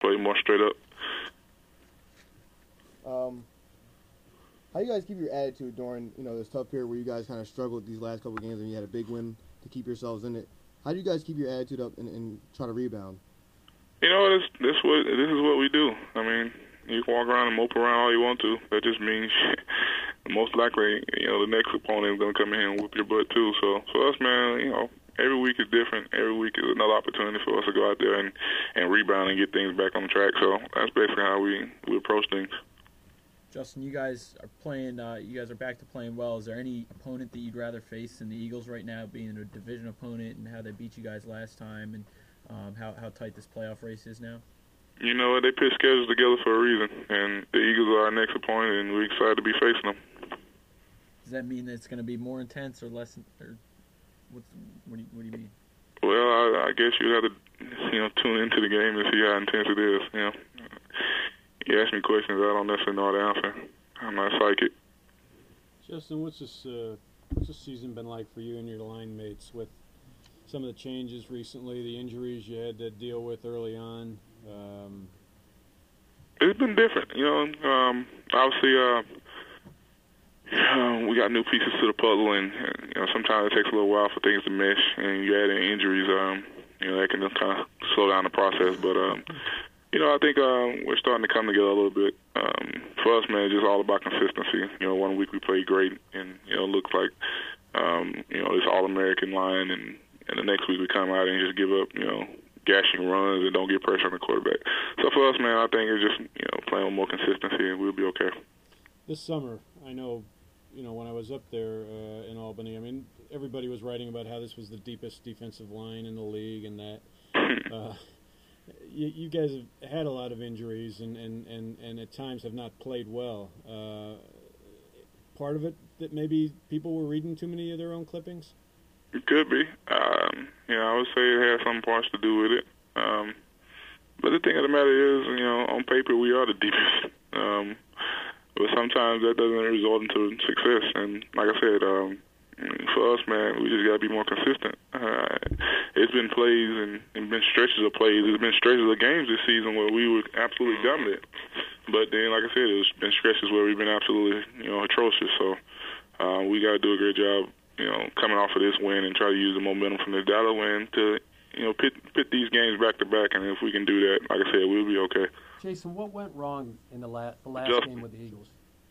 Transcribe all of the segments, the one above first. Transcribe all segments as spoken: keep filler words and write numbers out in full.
play more straight up. Um, how do you guys keep your attitude during, you know, this tough period where you guys kind of struggled these last couple of games and you had a big win to keep yourselves in it? How do you guys keep your attitude up and, and try to rebound? You know, this this what this is what we do. I mean, you can walk around and mope around all you want to. That just means most likely, you know, the next opponent is going to come in here and whoop your butt too. So for us, man, you know, every week is different. Every week is another opportunity for us to go out there and, and rebound and get things back on track. So that's basically how we, we approach things. Justin, you guys are playing. Uh, you guys are back to playing well. Is there any opponent that you'd rather face than the Eagles right now, being a division opponent and how they beat you guys last time, and um, how how tight this playoff race is now? You know, they put schedules together for a reason, and the Eagles are our next opponent, and we're excited to be facing them. Does that mean that it's going to be more intense or less? Or what's, what do you what do you mean? Well, I, I guess you have to, you know, tune into the game and see how intense it is. You know, you ask me questions, I don't necessarily know how to answer. I'm not psychic. Justin, what's this uh, what's this season been like for you and your line mates with some of the changes recently, the injuries you had to deal with early on? Um, it's been different, you know. Um, obviously, uh, uh, we got new pieces to the puzzle, and, and you know, sometimes it takes a little while for things to mesh, and you add in injuries, um, you know, that can kind of slow down the process. But um, you know, I think um, we're starting to come together a little bit. Um, for us, man, it's just all about consistency. You know, one week we played great, and you know, it looks like um, you know, this All-American line, and, and the next week we come out and just give up, you know, gashing runs and don't get pressure on the quarterback. So for us, man, I think it's just, you know, playing with more consistency, and we'll be okay. This summer, I know, you know, when I was up there uh, in Albany, I mean, everybody was writing about how this was the deepest defensive line in the league, and that uh, you, you guys have had a lot of injuries and, and, and, and at times have not played well. Uh, part of it that maybe people were reading too many of their own clippings? It could be. Um, you know, I would say it has some parts to do with it. Um, but the thing of the matter is, you know, on paper we are the deepest. Um, but sometimes that doesn't result into success. And like I said, um, for us, man, we just got to be more consistent. Uh, it's been plays and, and been stretches of plays. It's been stretches of games this season where we were absolutely dominant. But then, like I said, it's been stretches where we've been absolutely, you know, atrocious. So uh, we got to do a great job, you know, coming off of this win and try to use the momentum from this Dallas win to, you know, pit, pit these games back to back. And if we can do that, like I said, we'll be okay. Jason, what went wrong in the, la- the last Justin. game with the Eagles?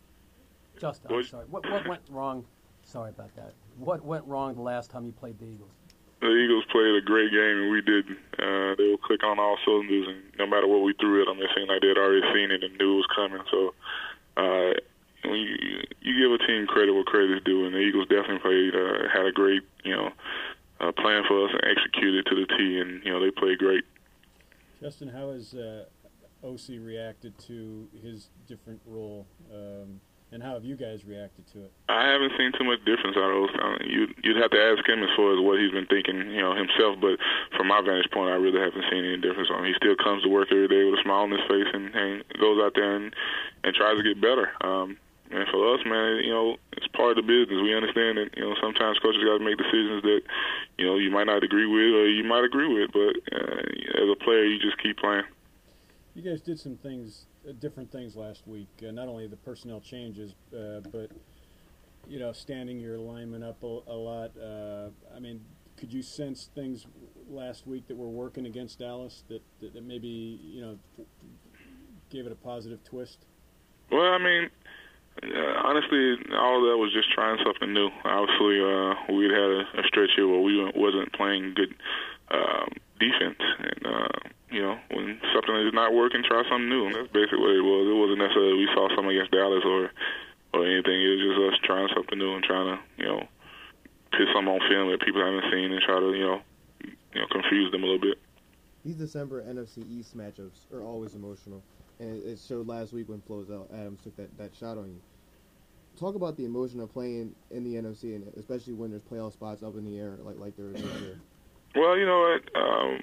Justin, I'm What? sorry. What, what went wrong? Sorry about that. What went wrong the last time you played the Eagles? The Eagles played a great game, and we didn't. Uh, they would click on all cylinders, and no matter what we threw at them, it seemed like they'd already seen it and knew it was coming. So uh, when you, you give a team credit what credit is due, and the Eagles definitely played, uh, had a great, you know, uh, plan for us and executed to the T, and, you know, they played great. Justin, how has uh, O C reacted to his different role, um, and how have you guys reacted to it? I haven't seen too much difference out of those. You'd, you'd have to ask him as far as what he's been thinking, you know, himself. But from my vantage point, I really haven't seen any difference on him. He still comes to work every day with a smile on his face and, and goes out there and, and tries to get better. Um, and for us, man, you know, it's part of the business. We understand that, you know, sometimes coaches got to make decisions that, you know, you might not agree with or you might agree with. But uh, as a player, you just keep playing. You guys did some things, uh, different things last week. Uh, not only the personnel changes, uh, but you know, standing your linemen up a, a lot. Uh, I mean, could you sense things last week that were working against Dallas that, that, that maybe you know gave it a positive twist? Well, I mean, uh, honestly, all of that was just trying something new. Obviously, uh, we'd had a, a stretch here where we wasn't playing good um, defense, and uh, you know, when something is not working, try something new. And that's basically what it was. It wasn't necessarily we saw something against Dallas or or anything. It was just us trying something new and trying to, you know, put something on film that people haven't seen and try to, you know, you know, confuse them a little bit. These December N F C East matchups are always emotional, and it showed last week when Flozell Adams took that, that shot on you. Talk about the emotion of playing in the N F C, and especially when there's playoff spots up in the air like like there is this year. Well, you know what? Um,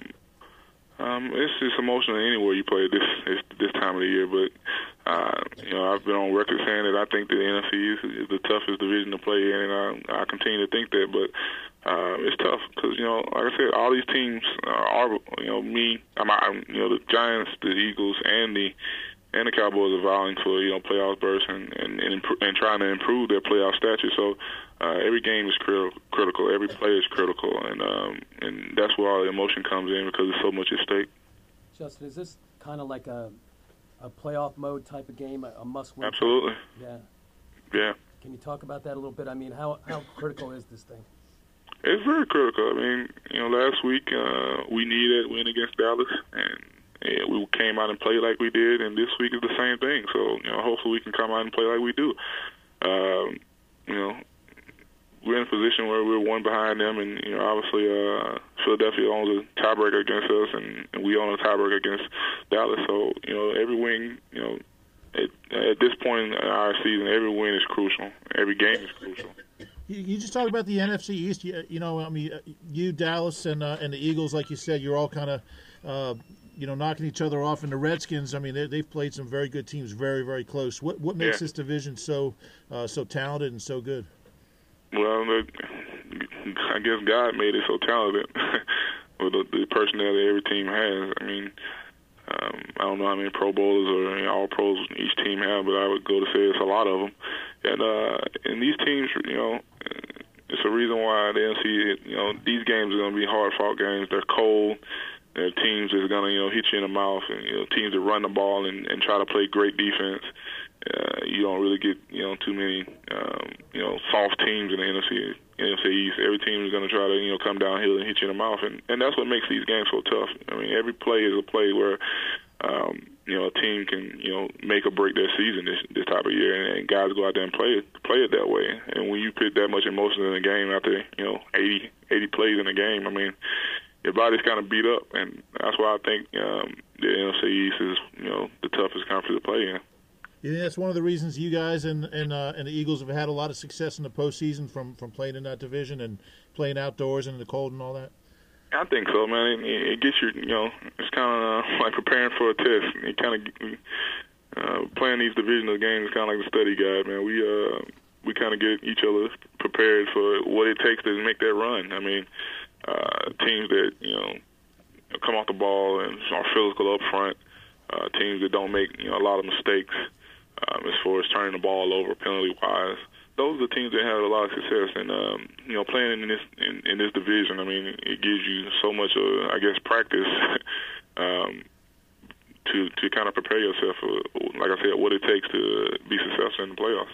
um, it's just emotional anywhere you play this this, this time of the year. But uh, you know, I've been on record saying that I think the N F C is, is the toughest division to play in, and I, I continue to think that. But uh, it's tough because, you know, like I said, all these teams uh, are, you know, me, I'm, I'm, you know, the Giants, the Eagles, and the and the Cowboys are vying for, you know, playoff berths and and, and, imp- and trying to improve their playoff stature. So uh, every game is cri- critical. Every play is critical, and um, and that's where all the emotion comes in because there's so much at stake. Justin, is this kind of like a a playoff mode type of game, a, a must-win? Absolutely. Yeah. Yeah. Can you talk about that a little bit? I mean, how how critical is this thing? It's very critical. I mean, you know, last week uh, we needed a win against Dallas, and, and we came out and played like we did, and this week is the same thing. So, you know, hopefully we can come out and play like we do. Um, you know, we're in a position where we're one behind them, and, you know, obviously uh, Philadelphia owns a tiebreaker against us, and, and we own a tiebreaker against Dallas. So, you know, every win, you know, at, at this point in our season, every win is crucial. Every game is crucial. You, you just talked about the N F C East. You, you know, I mean, you, Dallas, and uh, and the Eagles, like you said, you're all kind of, uh, you know, knocking each other off. And the Redskins, I mean, they, they've played some very good teams, very, very close. What what makes Yeah. this division so uh, so talented and so good? Well, I guess God made it so talented with the, the personnel that every team has. I mean, um, I don't know how many Pro Bowlers or you know, all pros each team have, but I would go to say it's a lot of them. And uh, and these teams, you know, it's a reason why the N F C, you know, these games are going to be hard-fought games. They're cold. They're teams that's going to, you know, hit you in the mouth, and you know, teams that run the ball and, and try to play great defense. Uh, you don't really get, you know, too many, um, you know, soft teams in the N F C, N F C East. Every team is going to try to, you know, come downhill and hit you in the mouth, and, and that's what makes these games so tough. I mean, every play is a play where, um, you know, a team can, you know, make or break their season this this type of year, and, and guys go out there and play it, play it that way. And when you put that much emotion in a game after, you know, eighty, eighty plays in a game, I mean, your body's kind of beat up, and that's why I think um, the N F C East is, you know, the toughest conference to play in. You think that's one of the reasons you guys and and uh, and the Eagles have had a lot of success in the postseason from, from playing in that division and playing outdoors and in the cold and all that? I think so, man. It, it gets you, you know, it's kind of uh, like preparing for a test. It kind of uh, playing these divisional games is kind of like the study guide, man. We uh, we kind of get each other prepared for what it takes to make that run. I mean, uh, teams that you know come off the ball and are physical up front, uh, teams that don't make you know a lot of mistakes um, as far as turning the ball over penalty wise. Those are the teams that have a lot of success, and um, you know, playing in this in, in this division. I mean, it gives you so much, uh, I guess, practice um, to to kind of prepare yourself for, like I said, what it takes to be successful in the playoffs.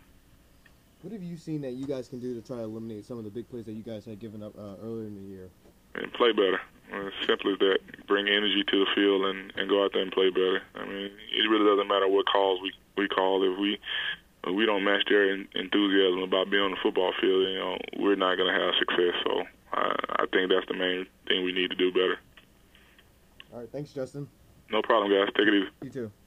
What have you seen that you guys can do to try to eliminate some of the big plays that you guys had given up uh, earlier in the year? And play better. As simple as that. Bring energy to the field and, and go out there and play better. I mean, it really doesn't matter what calls we we call. If we we don't match their enthusiasm about being on the football field, you know, we're not going to have success. So I, I think that's the main thing we need to do better. All right, thanks, Justin. No problem, guys. Take it easy. You too.